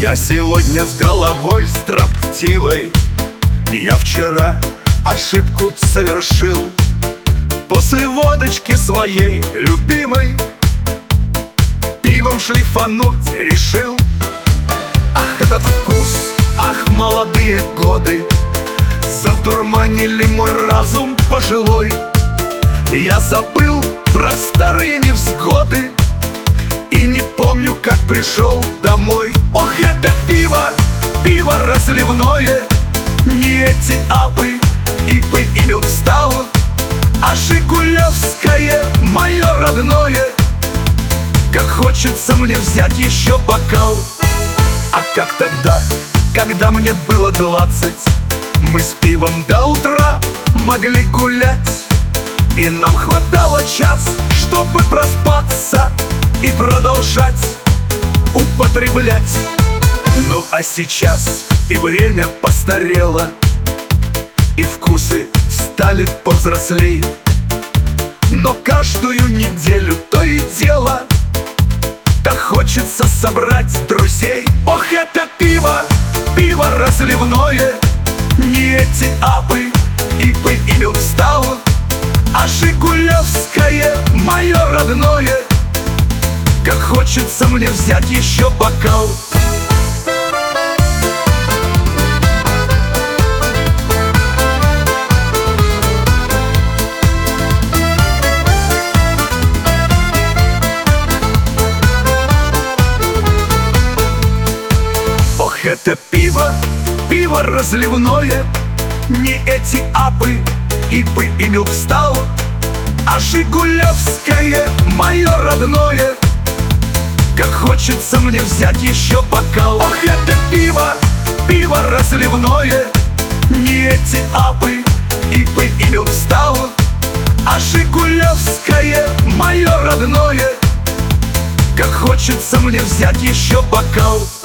Я сегодня с головой строптивой. Я вчера ошибку совершил. После водочки своей любимой пивом шлифануть решил. Ах, этот вкус, ах, молодые годы задурманили мой разум пожилой. Я забыл про старые невзгоды и не помню, как пришел домой. Ох, это пиво, пиво разливное, не эти апы, ипы и люкстал, а жигулевское, мое родное. Как хочется мне взять еще бокал. А как тогда, когда мне было 20, мы с пивом до утра могли гулять, и нам хватало час, чтобы проспаться и продолжать употреблять. Ну а сейчас и время постарело, и вкусы стали повзрослей. Но каждую неделю то и дело так хочется собрать друзей. Ох, это пиво, пиво разливное, не эти апы, ипы и люкстал, а жигулевское, мое родное. Как хочется мне взять еще бокал. Ох, это пиво, пиво разливное, не эти апы, ипы и люкстал, а жигулевское, мое родное. Как хочется мне взять еще бокал. Ох, это пиво, пиво разливное, не эти апы, ипы и люкстал, а жигулевское, мое родное. Как хочется мне взять еще бокал.